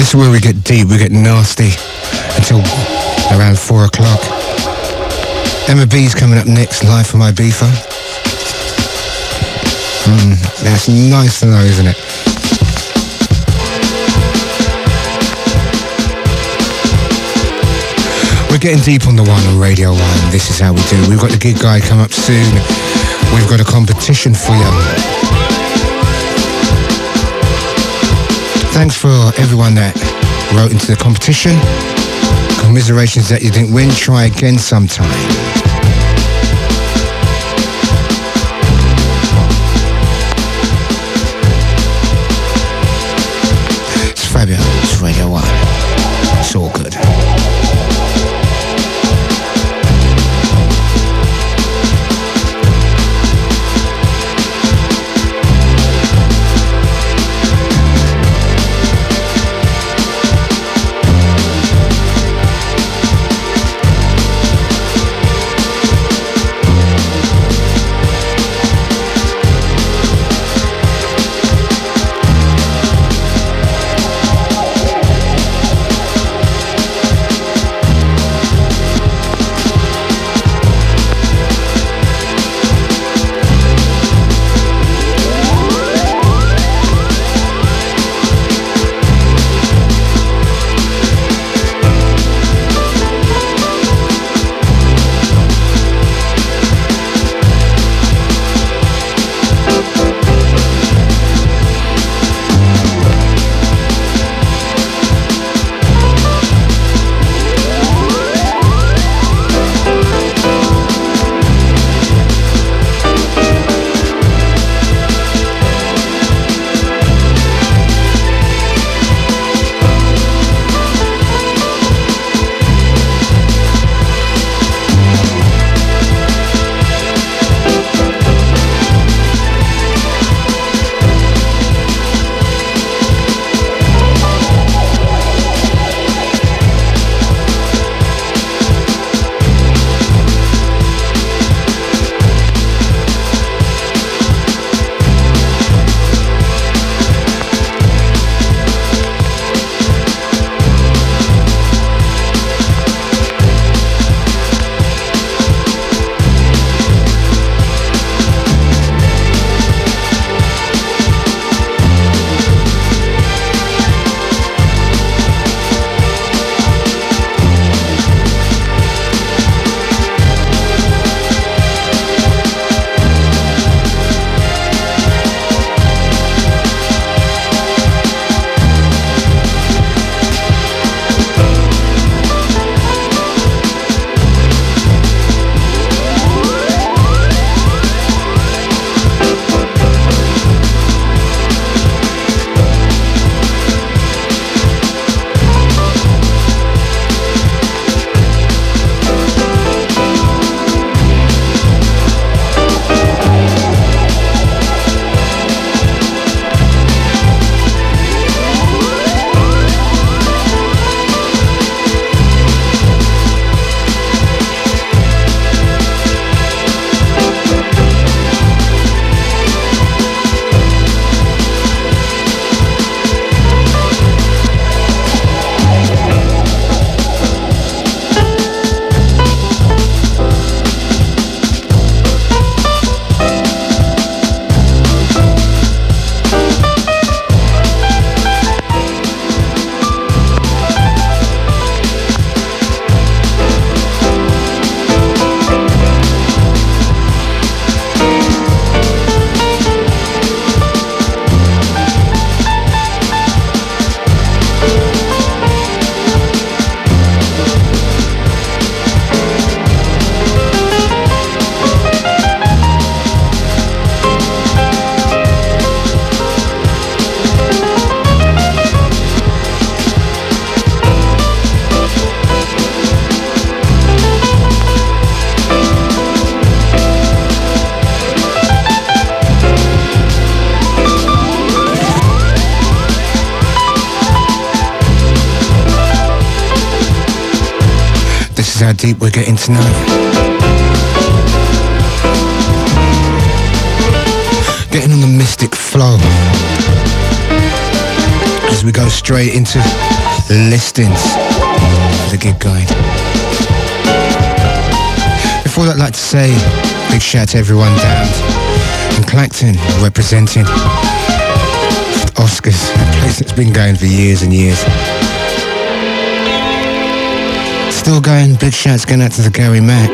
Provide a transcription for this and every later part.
This is where we get deep, we get nasty until around 4 o'clock. Emma B's coming up next, live from Ibiza. That's nice to know, isn't it? We're getting deep on the one on Radio 1. This is how we do. We've got the gig guide come up soon. We've got a competition for you. Thanks for everyone that wrote into the competition. Commiserations that you didn't win. Try again sometime. It's fabulous. It's Radio 1. It's all good. how deep we're getting tonight. Getting on the mystic flow as as we go straight into listings for the gig guide. Before that, I'd like to say big shout to everyone down in Clacton representing Oscars, a place that's been going for years and years. Still going, big shouts going out to the Gary Mac.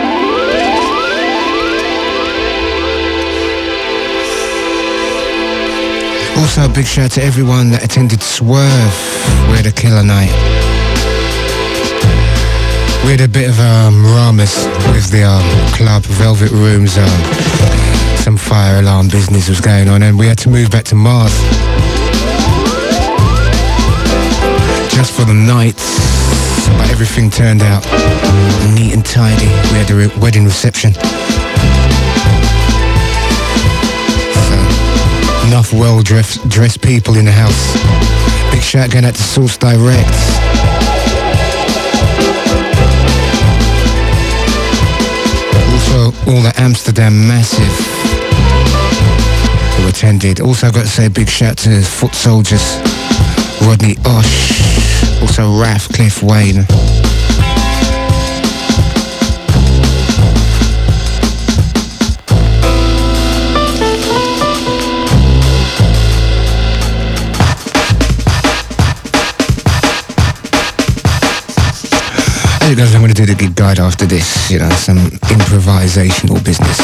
Also a big shout to everyone that attended Swerve. We had a killer night. We had a bit of ramus with the club, Velvet Rooms, some fire alarm business was going on, and we had to move back to Mars just for the night, but everything turned out neat and tidy. We had a wedding reception. So, enough well-dressed people in the house. Big shout going out to Source Direct. Also, all the Amsterdam Massive who attended. Also, I've got to say a big shout to Foot Soldiers, Rodney Osh, also Raf, Cliff Wayne. Hey guys, I'm going to do the gig guide after this, you know, some improvisational business.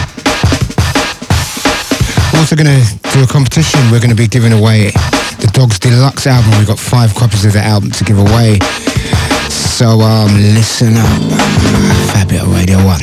We're also going to do a competition. We're going to be giving away the Dogs Deluxe album. We've got 5 copies of the album to give away. So listen up. Fabio Radio 1.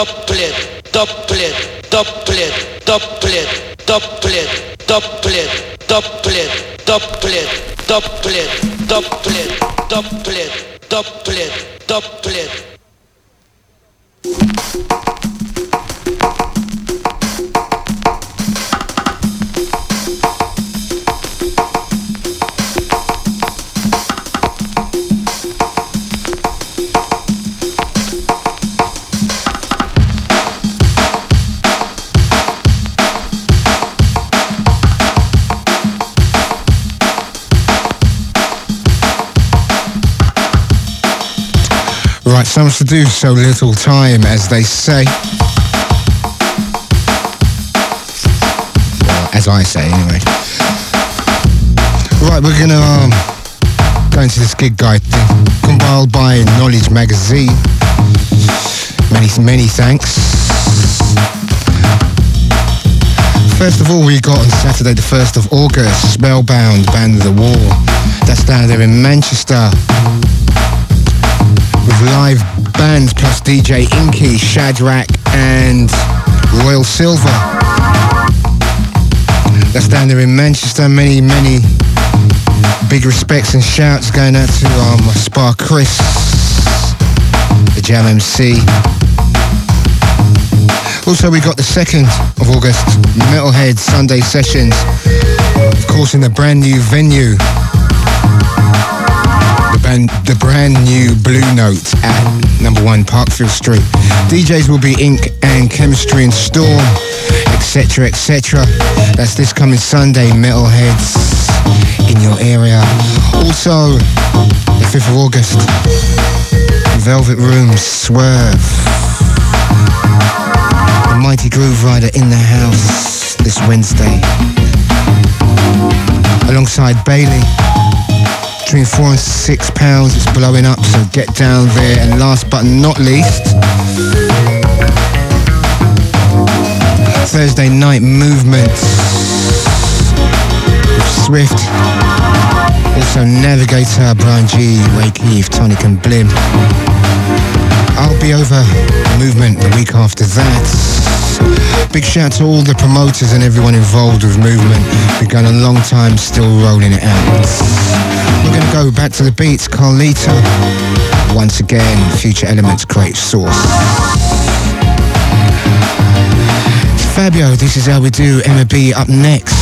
Right, so much to do, so little time, as they say. Well, as I say, anyway. Right, we're gonna go into this gig guide thing, compiled by Knowledge Magazine. Many thanks. First of all, we got on Saturday the 1st of August, Spellbound, Band of the War. That's down there in Manchester. With live bands plus DJ Inky, Shadrach and Royal Silver. That's down there in Manchester. Many big respects and shouts going out to Spar Chris, the Jam MC. Also, we got the 2nd of August, Metalhead Sunday Sessions, of course in the brand new venue, the brand new Blue Note at number 1 Parkfield Street. DJs will be Ink and Chemistry and Storm, etc, etc. That's this coming Sunday, Metalheads in your area. Also, the 5th of August, Velvet Room, Swerve, the Mighty Groove Rider in the house this Wednesday, alongside Bailey. Between £4 and £6, it's blowing up, so get down there. And last but not least, Thursday night movement with Swift, also Navigator, Brian G, Wake Eve, Tonic and Blim. I'll be over Movement the week after that. Big shout to all the promoters and everyone involved with Movement. Been going a long time, still rolling it out. We're going to go back to the beats. Carlito, once again, Future Elements, Great Source. Fabio, this is how we do. Emma B up next.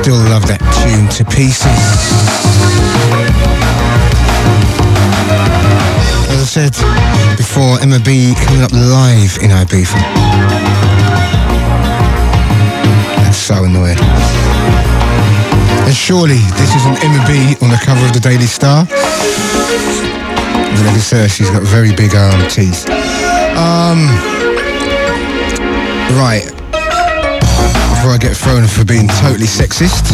Still love that tune to pieces. As I said before, Emma B coming up live in Ibiza. That's so annoying. And surely this isn't Emma B on the cover of the Daily Star. Look at her, she's got very big teeth. Right. Before I get thrown for being totally sexist.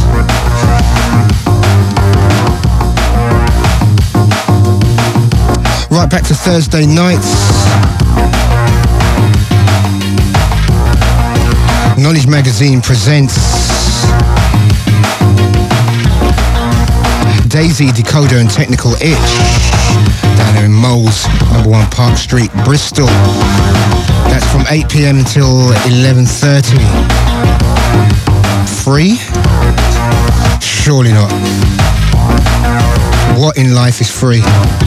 Right, back to Thursday nights. Knowledge Magazine presents Daisy, Decoder and Technical Itch down there in Moles, number 1 Park Street, Bristol. That's from 8 p.m. until 11:30. Free? Surely not. What in life is free?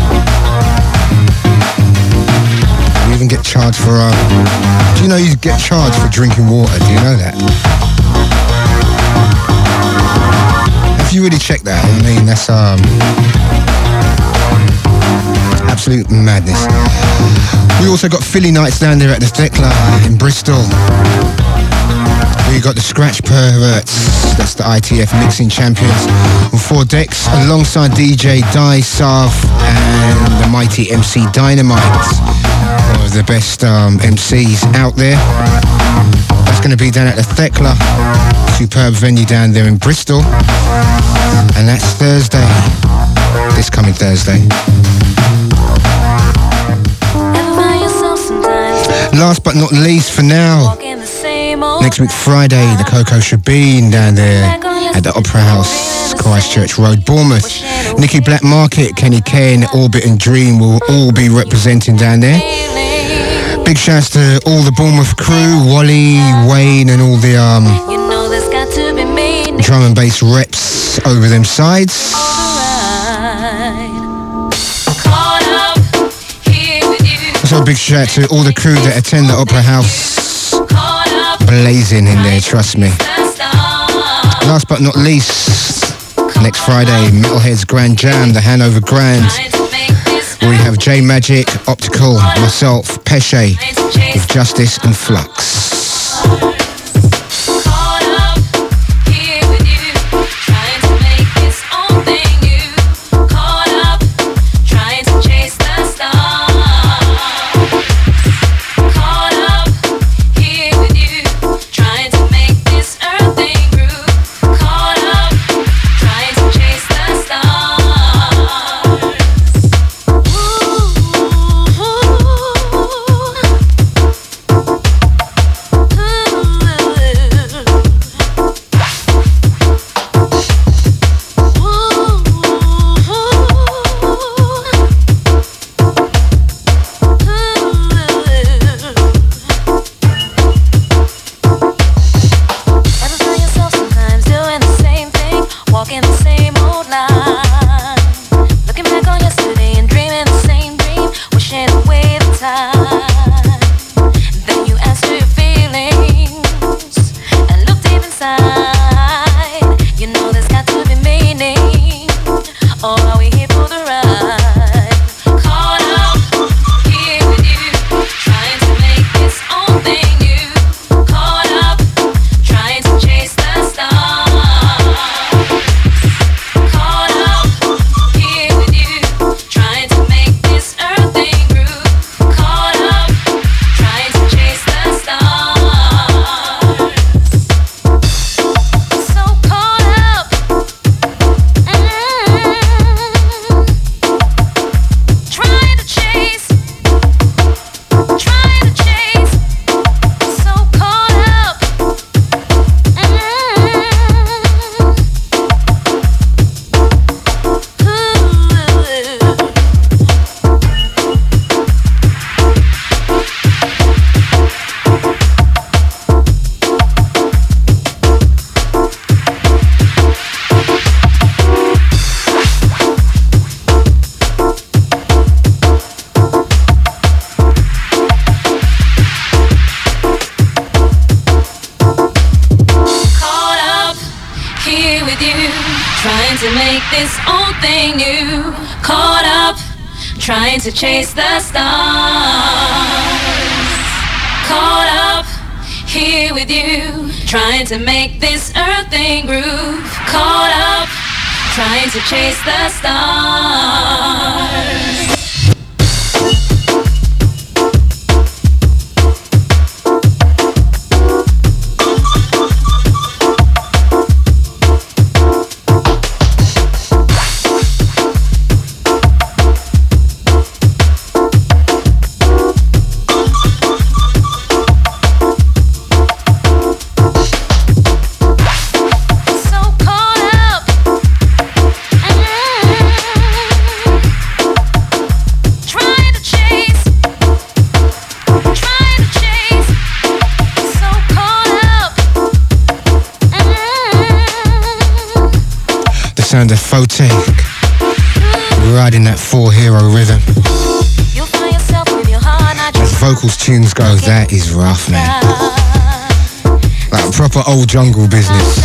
You even get charged for do you know you get charged for drinking water? Do you know that? If you really check that, I mean, that's absolute madness. We also got Philly nights down there at the Thekla in Bristol. We got the Scratch Perverts, that's the ITF mixing champions, on 4 decks alongside DJ Di Sav and the mighty MC Dynamite, one of the best MCs out there. That's going to be down at the Thekla, superb venue down there in Bristol, and that's Thursday, this coming Thursday. Last but not least for now, next week Friday, the Coco Shebeen down there at the Opera House, Christchurch Road, Bournemouth. Nicky Black Market, Kenny Kane, Orbit and Dream will all be representing down there. Big shouts to all the Bournemouth crew, Wally, Wayne and all the drum and bass reps over them sides. Also a big shout to all the crew that attend the Opera House. Blazing in there, trust me. Last but not least, next Friday, Metalhead's Grand Jam, the Hanover Grand. We have J Magic, Optical, myself, Pesce, with Justice and Flux. to make this old thing new. Caught up, trying to chase the stars. Caught up, here with you, trying to make this earth thing groove. Caught up, trying to chase the stars. Sound of Photic riding that 4-hero rhythm. As vocals tunes go, that is rough, man. Like proper old jungle business.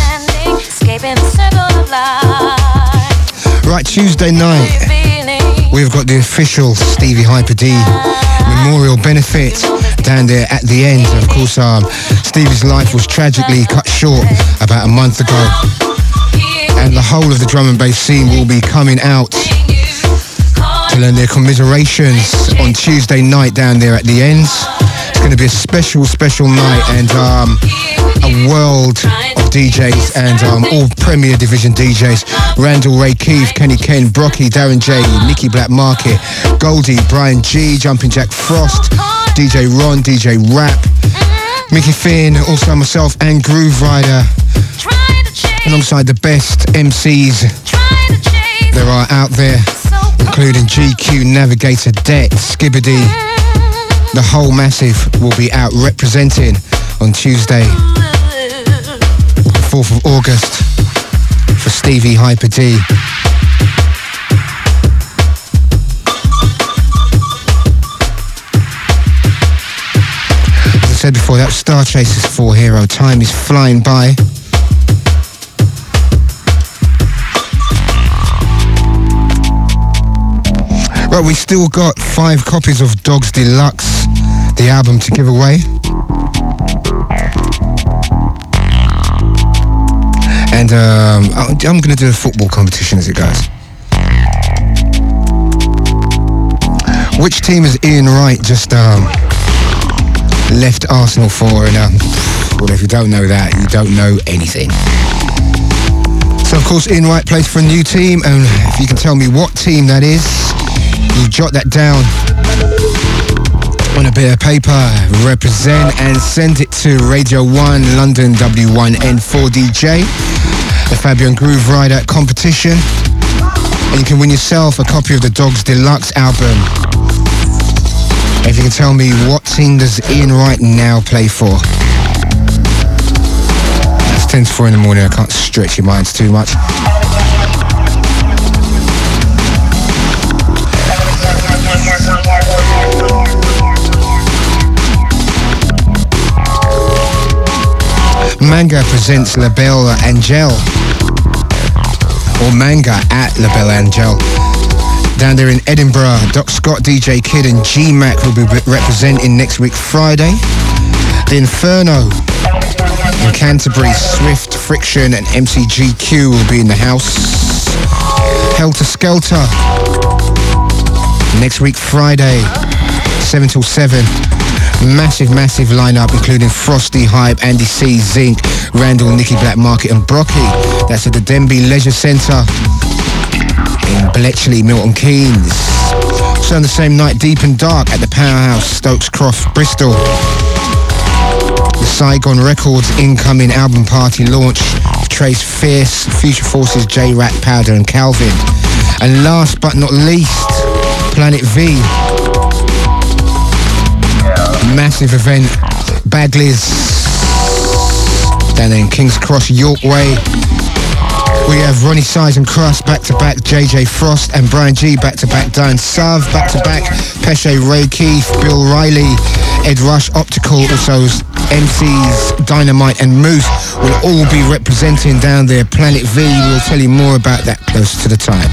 Right, Tuesday night we've got the official Stevie Hyper D memorial benefit down there at the end. Of course, Stevie's life was tragically cut short about a month ago. And the whole of the drum and bass scene will be coming out to learn their commiserations on Tuesday night down there at the ends. It's going to be a special night, and a world of DJs and all Premier Division DJs. Randall Ray Keefe, Kenny Ken, Brocky, Darren J, Nicky Black Market, Goldie, Brian G, Jumping Jack Frost, DJ Ron, DJ Rap, Mickey Finn, also myself and Groove Rider, alongside the best MCs there are out there, including GQ, Navigator, Det, Skibbity. The whole massive will be out representing on Tuesday, 4th of August, for Stevie Hyper D. As I said before, that was Star Chasers 4-hero. Time is flying by. Right, we still got 5 copies of Dogs Deluxe, the album, to give away. And I'm going to do a football competition as it goes. Which team has Ian Wright just left Arsenal for? And well, if you don't know that, you don't know anything. So of course Ian Wright plays for a new team, and if you can tell me what team that is, you jot that down on a bit of paper, represent, and send it to Radio 1 London W1N4DJ, the Fabian Groove Rider competition, and you can win yourself a copy of the Dogs Deluxe album. If you can tell me what team does Ian Wright now play for. It's 10 to 4 in the morning, I can't stretch your minds too much. Manga presents La Belle Angel, or Manga at La Belle Angel, down there in Edinburgh. Doc Scott, DJ Kid and G-Mac will be representing next week Friday. The Inferno in Canterbury, Swift, Friction and MCGQ will be in the house. Helter Skelter next week Friday, 7 till 7. Massive lineup, including Frosty, Hype, Andy C, Zinc, Randall, Nicky Black Market and Brocky. That's at the Denby Leisure Centre in Bletchley, Milton Keynes. So on the same night, Deep and Dark at the Powerhouse, Stokes Croft, Bristol. The Saigon Records incoming album party launch, Trace Fierce, Future Forces, J-Rat, Powder and Calvin. And last but not least, Planet V. Massive event, Bagley's down there in King's Cross, York Way. We have Ronnie Size and Cross back-to-back, JJ Frost and Brian G back-to-back, Diane Sav back-to-back, Pesce, Ray Keith, Bill Riley, Ed Rush, Optical, also MCs Dynamite and Moose will all be representing down there. Planet V, we'll tell you more about that close to the time.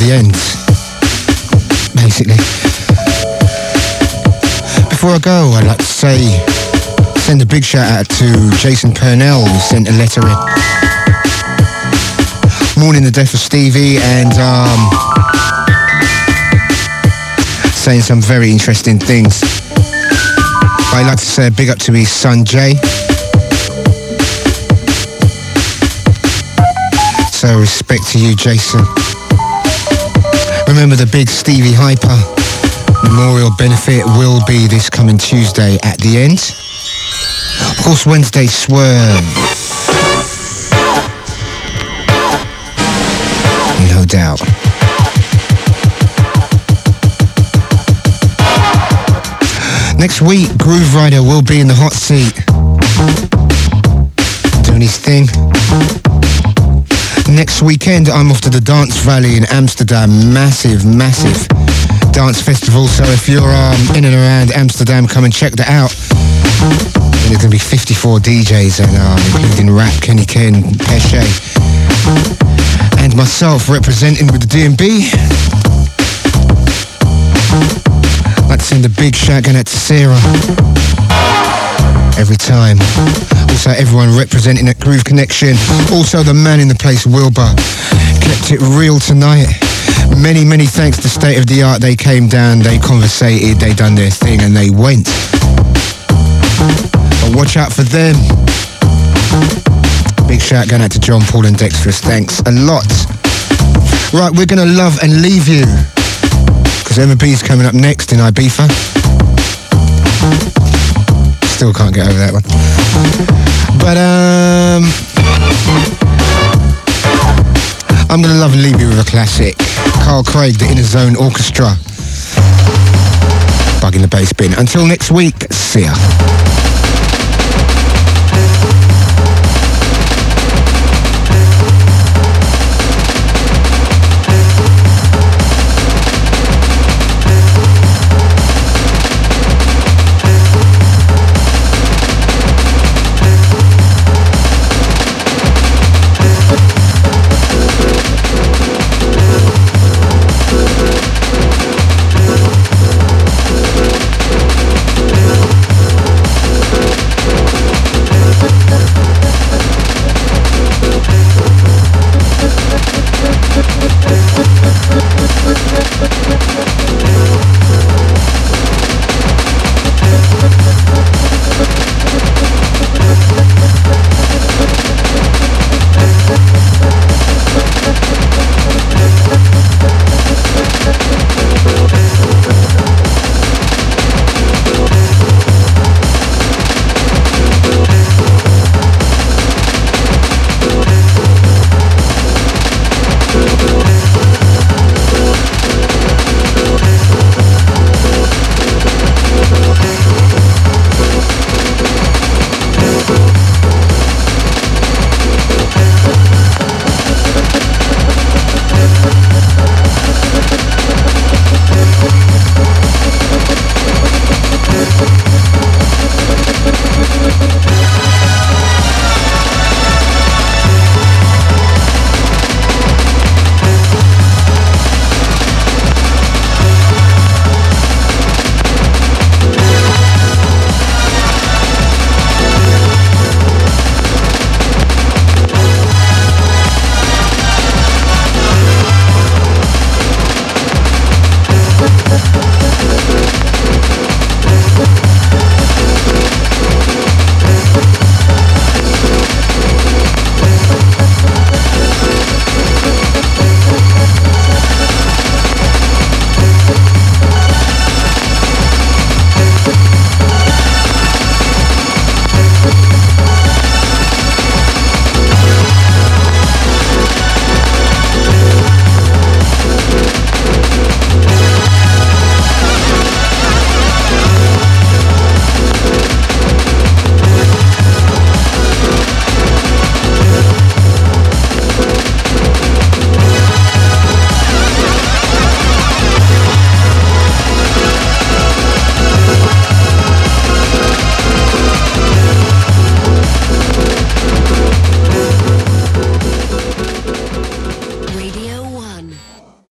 the end, basically. Before I go, I'd like to send a big shout out to Jason Purnell, who sent a letter in. Mourning the death of Stevie and saying some very interesting things. I'd like to say a big up to his son Jay. So respect to you, Jason. Remember the big Stevie Hyper Memorial Benefit will be this coming Tuesday at the end. Of course, Wednesday Swerve. No doubt. Next week, Groove Rider will be in the hot seat, doing his thing. Next weekend, I'm off to the Dance Valley in Amsterdam. Massive dance festival. So if you're in and around Amsterdam, come and check that out. And there's going to be 54 DJs, and including Rap, Kenny Ken, Pesce, and myself representing with the DMB. I'd like to send a big shout out to Sarah. Every time. Also everyone representing at Groove Connection. Also the man in the place, Wilbur. Kept it real tonight. Many thanks to State of the Art. They came down, they conversated, they done their thing and they went. But watch out for them. Big shout going out to John Paul and Dexterous. Thanks a lot. Right, we're going to love and leave you, because M&B's coming up next in Ibiza. Still can't get over that one. But I'm going to love and leave you with a classic. Carl Craig, the Inner Zone Orchestra. Bugging the bass bin. Until next week, see ya.